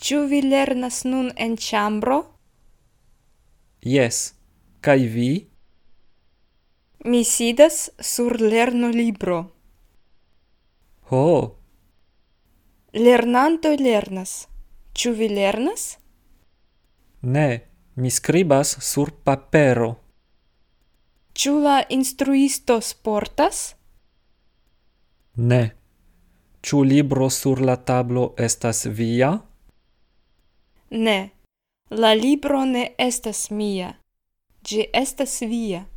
Ĉu vi lernas nun en ĉambro? Jes, kaj vi? Mi sidas sur lernolibro. Ho, Lernantoj lernas. Ĉu vi lernas? ne, mi skribas sur papero. Ĉu la instruisto sportas? Ne. Ĉu libro sur la tablo estas via? Ne, la libro ne estas mia. Ĝi estas via.